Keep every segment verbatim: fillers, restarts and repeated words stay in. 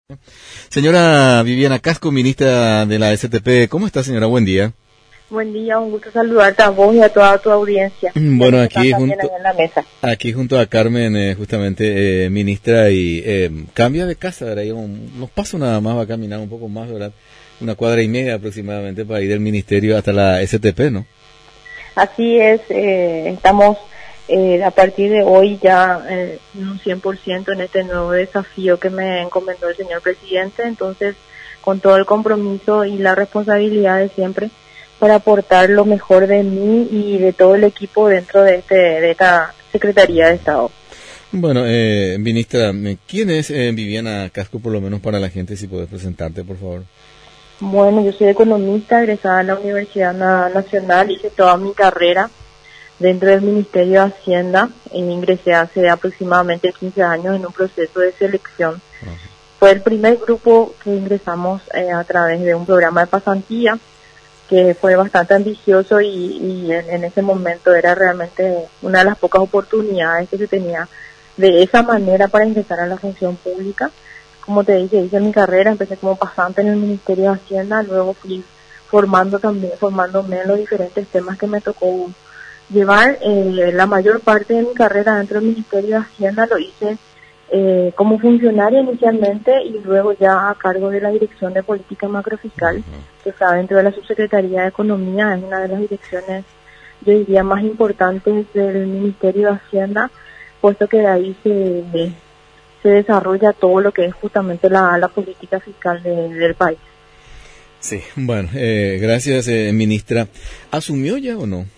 Señora Viviana Casco, ministra de la S T P, ¿cómo está, señora? Buen día. Buen día, un gusto saludarte a vos y a toda tu audiencia. Bueno, aquí junto, en la mesa. aquí junto a Carmen, eh, justamente, eh, ministra, y eh, cambia de casa, ¿verdad? Y un, unos pasos nada más, va a caminar un poco más, ¿verdad? Una cuadra y media aproximadamente para ir del ministerio hasta la S T P, ¿no? Así es, eh, estamos eh, a partir de hoy ya eh, un cien por ciento en este nuevo desafío que me encomendó el señor presidente, entonces con todo el compromiso y la responsabilidad de siempre para aportar lo mejor de mí y de todo el equipo dentro de este de esta Secretaría de Estado. Bueno, eh, ministra, ¿quién es eh, Viviana Casco, por lo menos para la gente, si puedes presentarte, por favor? Bueno, yo soy economista, egresada en la Universidad Nacional, hice toda mi carrera dentro del Ministerio de Hacienda, e ingresé hace aproximadamente quince años en un proceso de selección. Uh-huh. Fue el primer grupo que ingresamos eh, a través de un programa de pasantía, que fue bastante ambicioso y, y en, en ese momento era realmente una de las pocas oportunidades que se tenía de esa manera para ingresar a la función pública. Como te dije, hice mi carrera, empecé como pasante en el Ministerio de Hacienda, luego fui formando también, formándome en los diferentes temas que me tocó llevar. Eh, la mayor parte de mi carrera dentro del Ministerio de Hacienda lo hice eh, como funcionaria inicialmente y luego ya a cargo de la Dirección de Política Macrofiscal, que está dentro de la Subsecretaría de Economía, es una de las direcciones, yo diría, más importantes del Ministerio de Hacienda, puesto que de ahí se... Eh, se desarrolla todo lo que es justamente la, la política fiscal de, del país. Sí, bueno, eh, gracias, eh, ministra. ¿Asumió ya o no?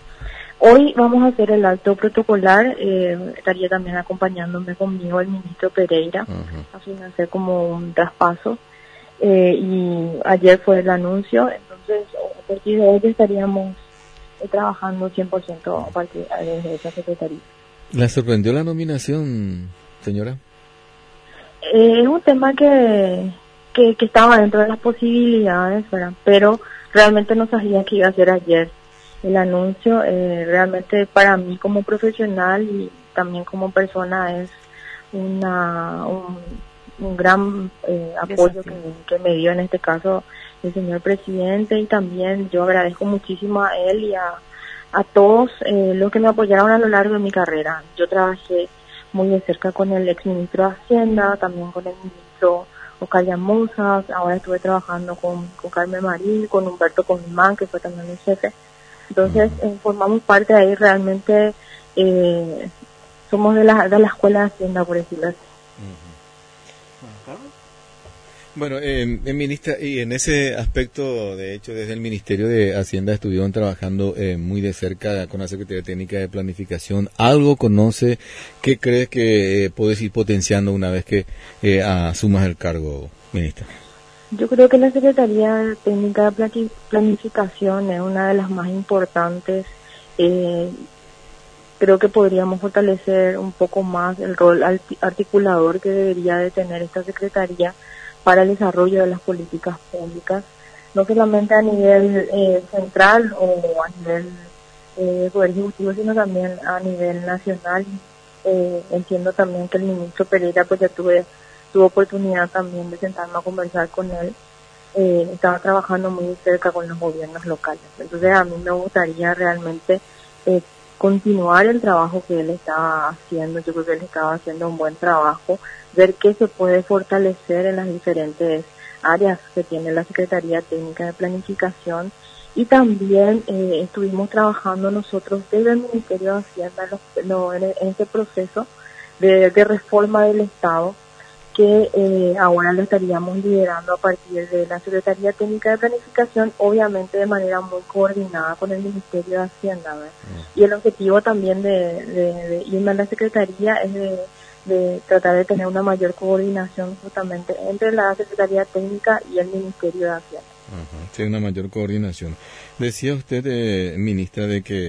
Hoy vamos a hacer el acto protocolar, eh, estaría también acompañándome conmigo el ministro Pereira, uh-huh. así hacer como un traspaso, eh, y ayer fue el anuncio, entonces a partir de hoy estaríamos eh, trabajando cien por ciento a partir de esa secretaría. ¿La sorprendió la nominación, señora? Es eh, un tema que, que que estaba dentro de las posibilidades, ¿verdad? Pero realmente no sabía que iba a ser ayer el anuncio. Eh, realmente para mí como profesional y también como persona es una un, un gran eh, apoyo que, que me dio en este caso el señor presidente, y también yo agradezco muchísimo a él y a, a todos eh, los que me apoyaron a lo largo de mi carrera. Yo trabajé muy de cerca con el exministro de Hacienda, también con el ministro Oscar Llamosa, ahora estuve trabajando con, con Carmen Marín, con Humberto Comimán, que fue también mi jefe. Entonces, eh, formamos parte de ahí, realmente eh, somos de la, de la escuela de Hacienda, por decirlo así. Bueno, eh, ministra, y en ese aspecto, de hecho, desde el Ministerio de Hacienda estuvieron trabajando eh, muy de cerca con la Secretaría Técnica de Planificación. ¿Algo conoce? ¿Qué crees que eh, puedes ir potenciando una vez que eh, asumas el cargo, ministra? Yo creo que la Secretaría Técnica de Planificación es una de las más importantes. Eh, creo que podríamos fortalecer un poco más el rol articulador que debería de tener esta Secretaría para el desarrollo de las políticas públicas, no solamente a nivel eh, central o a nivel eh, poder ejecutivo, sino también a nivel nacional. Eh, entiendo también que el ministro Pereira, pues ya tuve tuve oportunidad también de sentarme a conversar con él. Eh, estaba trabajando muy cerca con los gobiernos locales, entonces a mí me gustaría realmente eh, continuar el trabajo que él estaba haciendo. Yo creo que él estaba haciendo un buen trabajo, ver qué se puede fortalecer en las diferentes áreas que tiene la Secretaría Técnica de Planificación, y también eh, estuvimos trabajando nosotros desde el Ministerio de Hacienda en, los, en, en este proceso de, de reforma del Estado, que eh, ahora lo estaríamos liderando a partir de la Secretaría Técnica de Planificación, obviamente de manera muy coordinada con el Ministerio de Hacienda, ¿verdad? Uh-huh. Y el objetivo también de, de, de irme a la Secretaría es de, de tratar de tener una mayor coordinación justamente entre la Secretaría Técnica y el Ministerio de Hacienda. Uh-huh. Sí, una mayor coordinación. Decía usted, eh, ministra, de que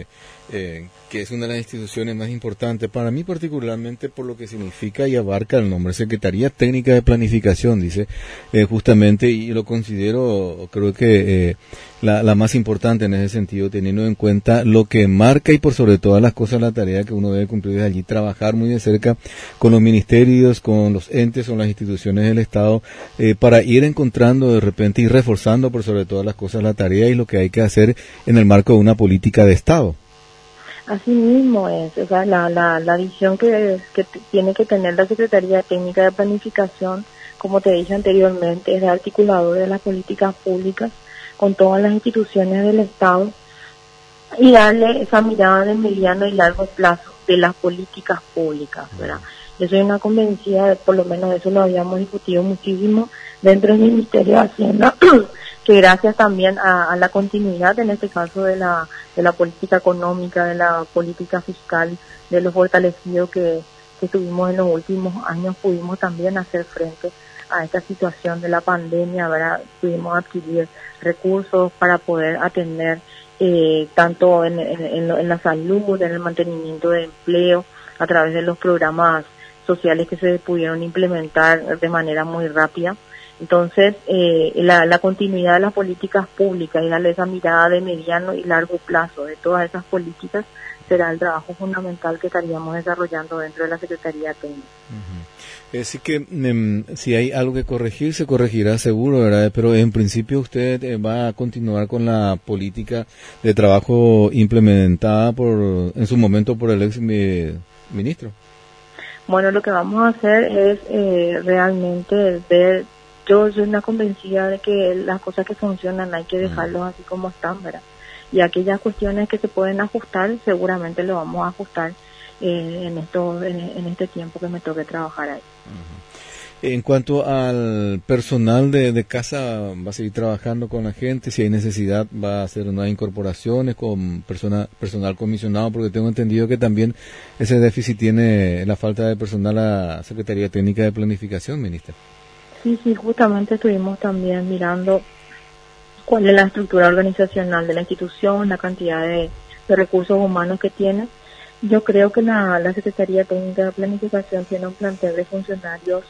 eh, que es una de las instituciones más importantes, para mí particularmente por lo que significa y abarca el nombre, Secretaría Técnica de Planificación, dice, eh, justamente, y lo considero, creo que eh, la, la más importante en ese sentido, teniendo en cuenta lo que marca y por sobre todas las cosas la tarea que uno debe cumplir desde allí, trabajar muy de cerca con los ministerios, con los entes, con las instituciones del Estado, eh, para ir encontrando de repente y reforzando por sobre todas las cosas la tarea y lo que hay que hacer en el marco de una política de Estado. Así mismo es, o sea, la, la, la visión que, que t- tiene que tener la Secretaría Técnica de Planificación, como te dije anteriormente, es de articulador de las políticas públicas con todas las instituciones del Estado y darle esa mirada de mediano y largo plazo de las políticas públicas, ¿verdad? Yo soy una convencida, de, por lo menos eso lo habíamos discutido muchísimo dentro del Ministerio de Hacienda, que gracias también a, a la continuidad, en este caso, de la de la política económica, de la política fiscal, de lo fortalecido que, que tuvimos en los últimos años, pudimos también hacer frente a esta situación de la pandemia, ¿verdad? Pudimos adquirir recursos para poder atender eh, tanto en, en, en, en la salud, en el mantenimiento de empleo, a través de los programas sociales que se pudieron implementar de manera muy rápida. Entonces, eh, la, la continuidad de las políticas públicas y darle esa mirada de mediano y largo plazo de todas esas políticas será el trabajo fundamental que estaríamos desarrollando dentro de la Secretaría Técnica. Uh-huh. Así que um, si hay algo que corregir, se corregirá seguro, ¿verdad? Pero en principio usted eh, va a continuar con la política de trabajo implementada por en su momento por el ex eh, ministro. Bueno, lo que vamos a hacer es eh, realmente ver. Yo soy una convencida de que las cosas que funcionan hay que dejarlos así como están, ¿verdad? Y aquellas cuestiones que se pueden ajustar, seguramente lo vamos a ajustar eh, en esto, en, en este tiempo que me toque trabajar ahí. Uh-huh. En cuanto al personal de, de casa, ¿va a seguir trabajando con la gente? Si hay necesidad, ¿va a hacer nuevas incorporaciones con persona, personal comisionado? Porque tengo entendido que también ese déficit tiene la falta de personal a la Secretaría Técnica de Planificación, ministra. Sí, sí, justamente estuvimos también mirando cuál es la estructura organizacional de la institución, la cantidad de, de recursos humanos que tiene. Yo creo que la, la Secretaría Técnica de Planificación tiene un plantel de funcionarios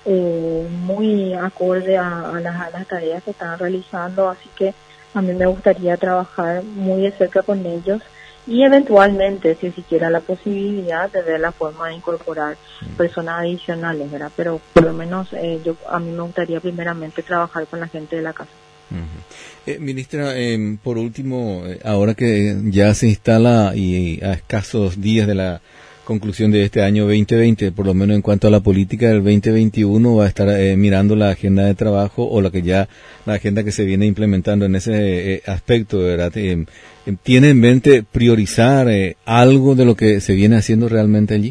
eh, muy acorde a, a, las, a las tareas que están realizando, así que a mí me gustaría trabajar muy de cerca con ellos y eventualmente, si existiera la posibilidad, de ver la forma de incorporar personas adicionales, ¿verdad? Pero por lo menos eh, yo a mí me gustaría primeramente trabajar con la gente de la casa. Uh-huh. Eh, ministra, eh, por último, eh, ahora que ya se instala y, y a escasos días de la conclusión de este año veinte veinte, por lo menos en cuanto a la política del veinte veintiuno, va a estar eh, mirando la agenda de trabajo o la que ya la agenda que se viene implementando en ese eh, aspecto, ¿verdad? Eh, ¿Tiene en mente priorizar eh, algo de lo que se viene haciendo realmente allí?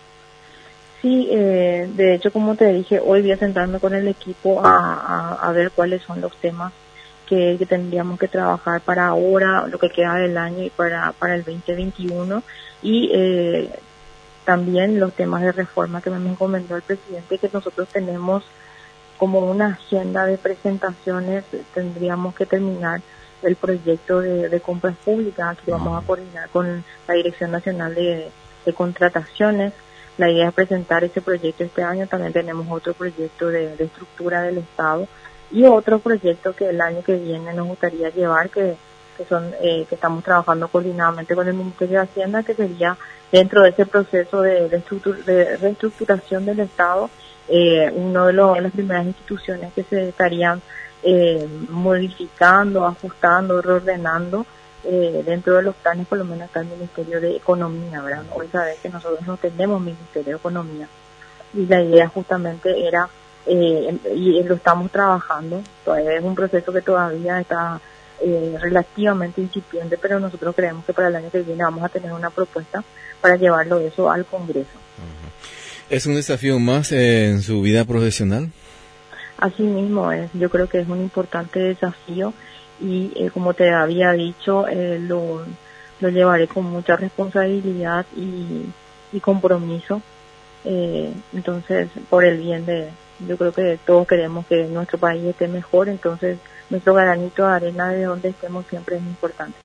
Sí, eh, de hecho, como te dije, hoy voy a sentarme con el equipo a, a, a ver cuáles son los temas que, que tendríamos que trabajar para ahora, lo que queda del año y para, para el veinte veintiuno, y eh, también los temas de reforma que me encomendó el presidente, que nosotros tenemos como una agenda de presentaciones. Tendríamos que terminar el proyecto de, de compras públicas, que vamos a coordinar con la Dirección Nacional de, de Contrataciones. La idea es presentar ese proyecto este año. También tenemos otro proyecto de, de estructura del Estado y otro proyecto que el año que viene nos gustaría llevar, que, que son eh, que estamos trabajando coordinadamente con el Ministerio de Hacienda, que sería dentro de ese proceso de, de, estructura, de reestructuración del Estado, eh, uno de, los, de las primeras instituciones que se estarían eh, modificando, ajustando, reordenando eh, dentro de los planes, por lo menos acá el Ministerio de Economía, ¿verdad? Hoy sabes que nosotros no tenemos Ministerio de Economía y la idea justamente era, eh, y lo estamos trabajando, todavía es un proceso que todavía está eh, relativamente incipiente, pero nosotros creemos que para el año que viene vamos a tener una propuesta para llevarlo eso al Congreso. Uh-huh. ¿Es un desafío más eh, en su vida profesional? Así mismo es, yo creo que es un importante desafío y eh, como te había dicho, eh, lo, lo llevaré con mucha responsabilidad y, y compromiso, eh, entonces por el bien de, yo creo que todos queremos que nuestro país esté mejor, entonces nuestro granito de arena de donde estemos siempre es importante.